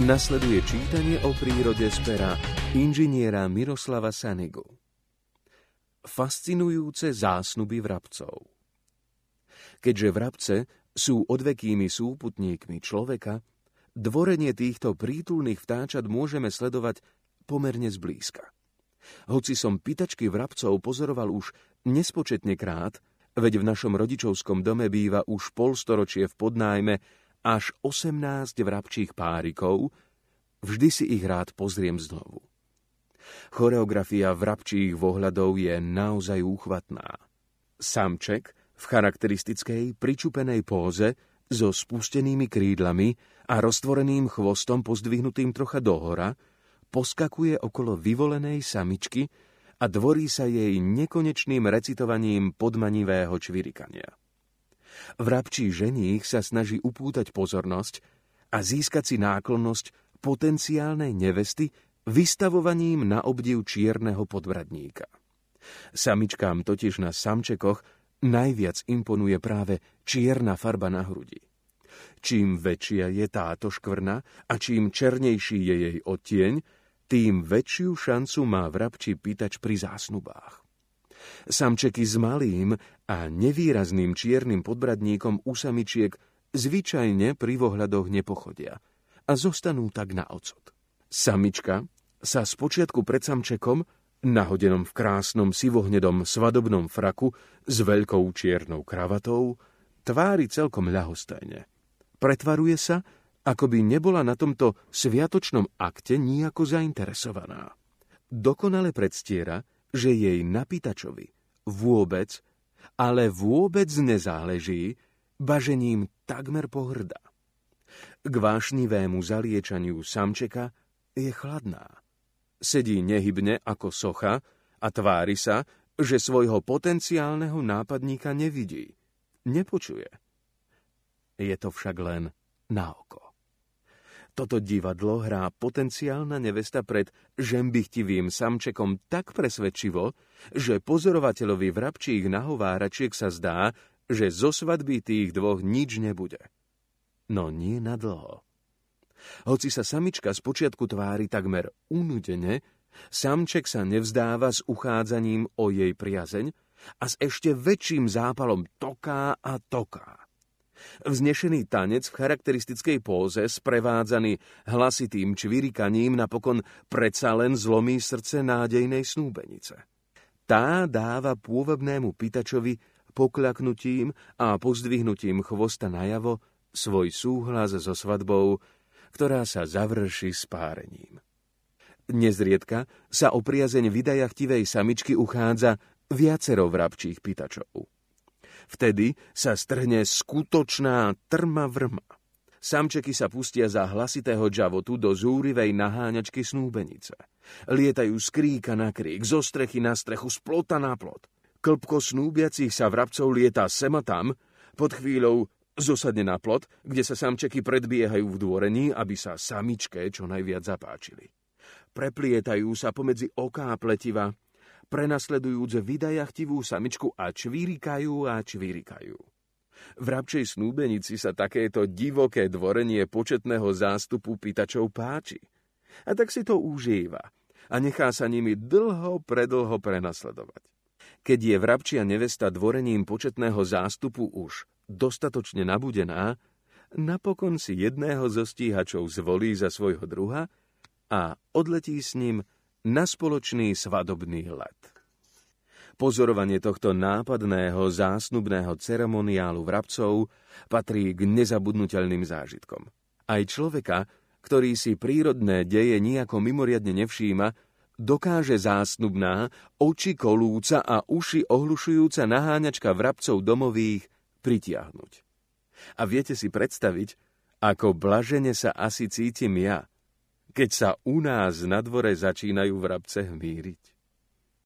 Nasleduje čítanie o prírode z pera inžiniera Miroslava Sanigu. Fascinujúce zásnuby vrabcov. Keďže vrabce sú odvekými súputníkmi človeka, dvorenie týchto prítulných vtáčat môžeme sledovať pomerne zblízka. Hoci som pýtačky vrabcov pozoroval už nespočetne krát, veď v našom rodičovskom dome býva už polstoročie v podnájme až 18 vrabčích párikov, vždy si ich rád pozriem znovu. Choreografia vrabčích vohľadov je naozaj úchvatná. Samček v charakteristickej pričupenej póze so spustenými krídlami a roztvoreným chvostom pozdvihnutým trocha dohora poskakuje okolo vyvolenej samičky a dvorí sa jej nekonečným recitovaním podmanivého čvirikania. Vrabčí ženích sa snaží upútať pozornosť a získať si náklonnosť potenciálnej nevesty vystavovaním na obdiv čierneho podbradníka. Samičkám totiž na samčekoch najviac imponuje práve čierna farba na hrudi. Čím väčšia je táto škvrna a čím černejší je jej odtieň, tým väčšiu šancu má vrabčí pýtač pri zásnubách. Samčeky s malým a nevýrazným čiernym podbradníkom u samičiek zvyčajne pri vohľadoch nepochodia a zostanú tak na ocot. Samička sa spočiatku pred samčekom, nahodenom v krásnom sivohnedom svadobnom fraku s veľkou čiernou kravatou, tvári celkom ľahostajne. Pretvaruje sa, ako by nebola na tomto sviatočnom akte nijako zainteresovaná. Dokonale predstiera, že jej na pýtačovi vôbec, ale vôbec nezáleží, bažením takmer pohrdá. K vášnivému zaliečaniu samčeka je chladná. Sedí nehybne ako socha a tvári sa, že svojho potenciálneho nápadníka nevidí, nepočuje. Je to však len na oko. Toto divadlo hrá potenciálna nevesta pred žembichtivým samčekom tak presvedčivo, že pozorovateľovi vrabčích nahováračiek sa zdá, že zo svadby tých dvoch nič nebude. No nie nadlho. Hoci sa samička spočiatku tvári takmer unudene, samček sa nevzdáva s uchádzaním o jej priazeň a s ešte väčším zápalom toká a toká. Vznešený tanec v charakteristickej póze, sprevádzaný hlasitým čvirikaním, napokon predsa len zlomí srdce nádejnej snúbenice. Tá dáva pôvabnému pýtačovi pokľaknutím a pozdvihnutím chvosta najavo svoj súhlas so svadbou, ktorá sa završí spárením. Nezriedka sa o priazeň vydajachtivej samičky uchádza viacero vrabčích pýtačov. Vtedy sa strhne skutočná trma vrma. Samčeky sa pustia za hlasitého džavotu do zúrivej naháňačky snúbenice. Lietajú z kríka na krík, zo strechy na strechu, z plota na plot. Klbko snúbiacich sa vrabcov lieta sem a tam, pod chvíľou zosadne na plot, kde sa samčeky predbiehajú v dôrení, aby sa samičke čo najviac zapáčili. Preplietajú sa pomedzi oká pletiva, prenasledujúc vydajachtivú samičku a čvirikajú a čvirikajú. Vrabčej snúbenici sa takéto divoké dvorenie početného zástupu pýtačov páči. A tak si to užíva a nechá sa nimi predlho prenasledovať. Keď je vrabčia nevesta dvorením početného zástupu už dostatočne nabudená, napokon si jedného zo stíhačov zvolí za svojho druha a odletí s ním na spoločný svadobný let. Pozorovanie tohto nápadného zásnubného ceremoniálu vrabcov patrí k nezabudnuteľným zážitkom. Aj človeka, ktorý si prírodné deje nijako mimoriadne nevšíma, dokáže zásnubná, oči kolúca a uši ohlušujúca naháňačka vrabcov domových pritiahnuť. A viete si predstaviť, ako blažene sa asi cítim ja, keď sa u nás na dvore začínajú vrabce hmíriť.